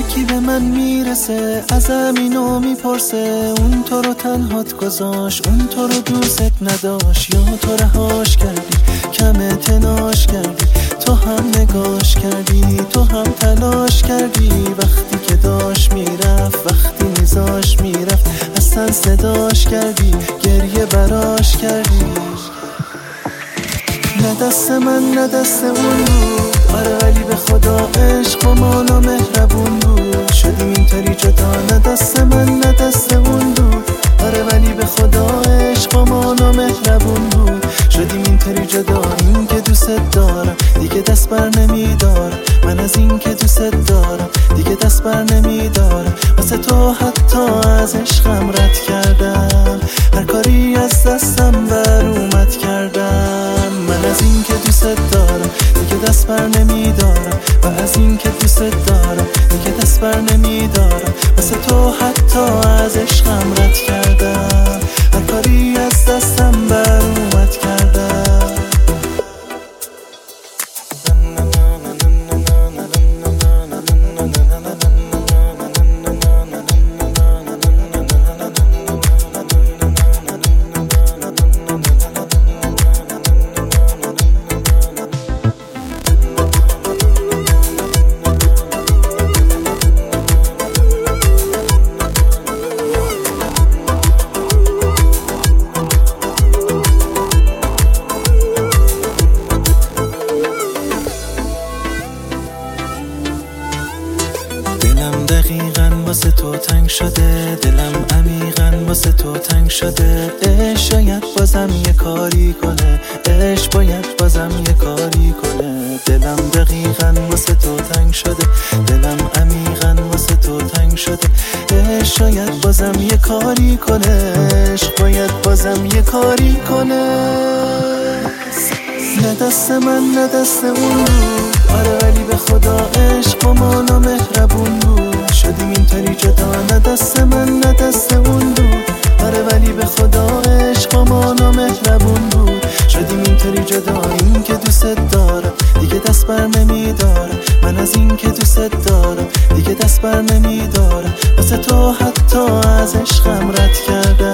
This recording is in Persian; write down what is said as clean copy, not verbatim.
یکی به من میرسه ازم اینو میپرسه اون تو رو تنهات گذاشت، اون تو رو دوست نداشت، یا تو رهاش کردی کم اعتناش کردی، تو هم نگاش کردی، تو هم تلاش کردی، وقتی که داشت میرفت، وقتی میذاش میرفت اصلا صداش کردی، گریه براش کردی. نه دست من نه دست اون بود، آره ولی به خدا عشق و مال و مهربون بود، شدیم اینطوری جدا. نه دست من نه دست اون بود، آره ولی به خدا عشق و مال و مهربون بود، شدیم اینطوری جدا. این که دوست دارم دیگه دست بر نمیدارم، من از این که دوست دارم دیگه دست بر نمیدارم، واسه تو حتی از عشقم رد کردم، هر کاری از دستم بر اومد کردم. من از این که دوست دارم دیگه دست بر نمیدارم، و از این که دوست دارم دیگه دست بر نمیدارم، واسه تو حتی از عشقم رد کردم، هر کاری از دستم بر اومد کردم. دلم دقیقاً واسه تو تنگ شده، دلم عمیقاً واسه تو تنگ شده، عشق شاید بازم یه کاری کنه، عشق باید بازم یه کاری کنه. دلم دقیقاً واسه تو تنگ شده، دلم عمیقاً واسه تو تنگ شده، عشق شاید بازم یه کاری کنه، عشق باید بازم یه کاری کنه. نه دست من نه دست اون بود، آره ولی به خدا عشق و مال و مهربون بود، شدیم اینطوری جدا. نه دست من نه دست اون بود، آره ولی به خدا عشق و مال و مهربون بود، شدیم اینطوری جدا. این که دوست دارم دیگه دست بر نمیدارم، من از این که دوست دارم دیگه دست بر نمیدارم، واسه تو حتی از عشقم رد کردم.